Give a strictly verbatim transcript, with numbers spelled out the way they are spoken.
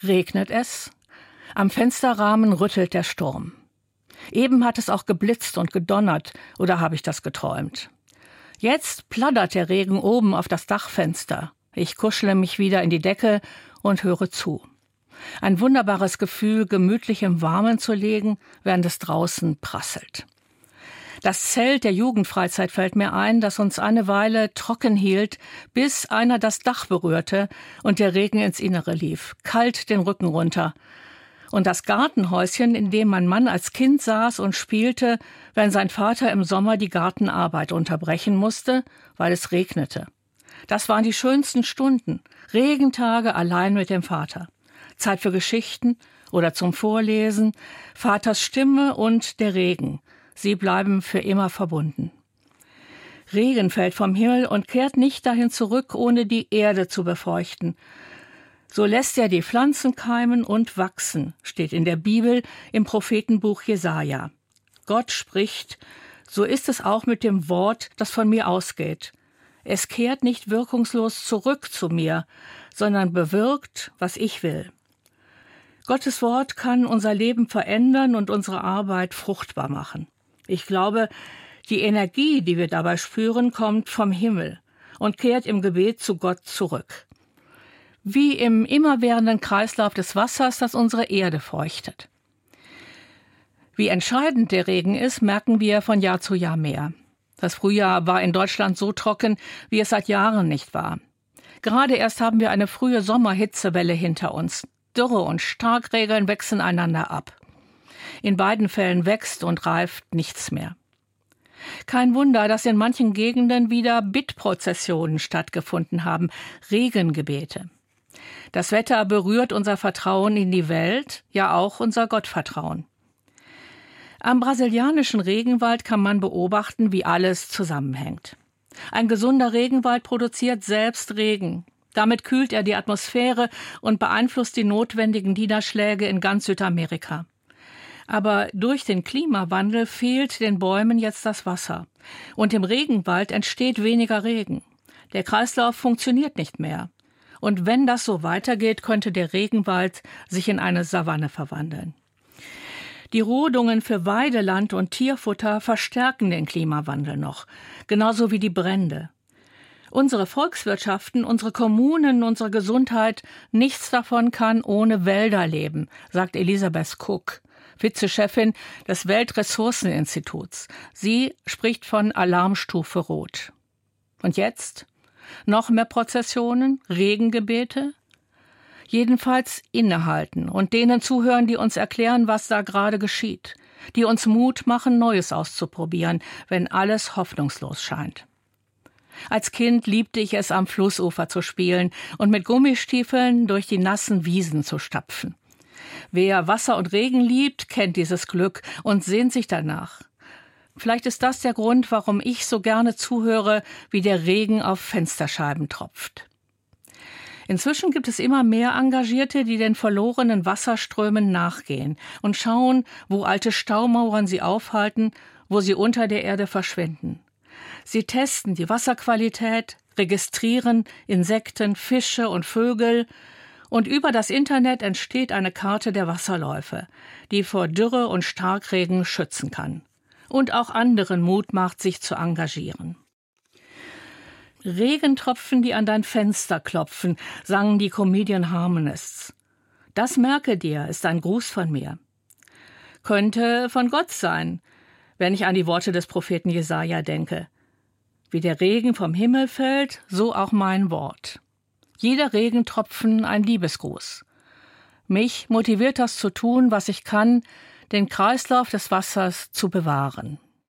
Regnet es? Am Fensterrahmen rüttelt der Sturm. Eben hat es auch geblitzt und gedonnert, oder habe ich das geträumt? Jetzt plattert der Regen oben auf das Dachfenster. Ich kuschele mich wieder in die Decke und höre zu. Ein wunderbares Gefühl, gemütlich im Warmen zu liegen, während es draußen prasselt. Das Zelt der Jugendfreizeit fällt mir ein, das uns eine Weile trocken hielt, bis einer das Dach berührte und der Regen ins Innere lief, kalt den Rücken runter. Und das Gartenhäuschen, in dem mein Mann als Kind saß und spielte, wenn sein Vater im Sommer die Gartenarbeit unterbrechen musste, weil es regnete. Das waren die schönsten Stunden, Regentage allein mit dem Vater. Zeit für Geschichten oder zum Vorlesen, Vaters Stimme und der Regen. Sie bleiben für immer verbunden. Regen fällt vom Himmel und kehrt nicht dahin zurück, ohne die Erde zu befeuchten. So lässt er die Pflanzen keimen und wachsen, steht in der Bibel im Prophetenbuch Jesaja. Gott spricht, so ist es auch mit dem Wort, das von mir ausgeht. Es kehrt nicht wirkungslos zurück zu mir, sondern bewirkt, was ich will. Gottes Wort kann unser Leben verändern und unsere Arbeit fruchtbar machen. Ich glaube, die Energie, die wir dabei spüren, kommt vom Himmel und kehrt im Gebet zu Gott zurück. Wie im immerwährenden Kreislauf des Wassers, das unsere Erde feuchtet. Wie entscheidend der Regen ist, merken wir von Jahr zu Jahr mehr. Das Frühjahr war in Deutschland so trocken, wie es seit Jahren nicht war. Gerade erst haben wir eine frühe Sommerhitzewelle hinter uns. Dürre und Starkregen wechseln einander ab. In beiden Fällen wächst und reift nichts mehr. Kein Wunder, dass in manchen Gegenden wieder Bittprozessionen stattgefunden haben, Regengebete. Das Wetter berührt unser Vertrauen in die Welt, ja auch unser Gottvertrauen. Am brasilianischen Regenwald kann man beobachten, wie alles zusammenhängt. Ein gesunder Regenwald produziert selbst Regen. Damit kühlt er die Atmosphäre und beeinflusst die notwendigen Niederschläge in ganz Südamerika. Aber durch den Klimawandel fehlt den Bäumen jetzt das Wasser. Und im Regenwald entsteht weniger Regen. Der Kreislauf funktioniert nicht mehr. Und wenn das so weitergeht, könnte der Regenwald sich in eine Savanne verwandeln. Die Rodungen für Weideland und Tierfutter verstärken den Klimawandel noch, genauso wie die Brände. Unsere Volkswirtschaften, unsere Kommunen, unsere Gesundheit, nichts davon kann ohne Wälder leben, sagt Elisabeth Cook, Vizechefin des Weltressourceninstituts. Sie spricht von Alarmstufe Rot. Und jetzt? Noch mehr Prozessionen, Regengebete? Jedenfalls innehalten und denen zuhören, die uns erklären, was da gerade geschieht, die uns Mut machen, Neues auszuprobieren, wenn alles hoffnungslos scheint. Als Kind liebte ich es, am Flussufer zu spielen und mit Gummistiefeln durch die nassen Wiesen zu stapfen. Wer Wasser und Regen liebt, kennt dieses Glück und sehnt sich danach. Vielleicht ist das der Grund, warum ich so gerne zuhöre, wie der Regen auf Fensterscheiben tropft. Inzwischen gibt es immer mehr Engagierte, die den verlorenen Wasserströmen nachgehen und schauen, wo alte Staumauern sie aufhalten, wo sie unter der Erde verschwinden. Sie testen die Wasserqualität, registrieren Insekten, Fische und Vögel und über das Internet entsteht eine Karte der Wasserläufe, die vor Dürre und Starkregen schützen kann und auch anderen Mut macht, sich zu engagieren. Regentropfen, die an dein Fenster klopfen, sangen die Comedian Harmonists. Das merke dir, ist ein Gruß von mir. Könnte von Gott sein, wenn ich an die Worte des Propheten Jesaja denke. Wie der Regen vom Himmel fällt, so auch mein Wort. Jeder Regentropfen ein Liebesgruß. Mich motiviert das zu tun, was ich kann, den Kreislauf des Wassers zu bewahren.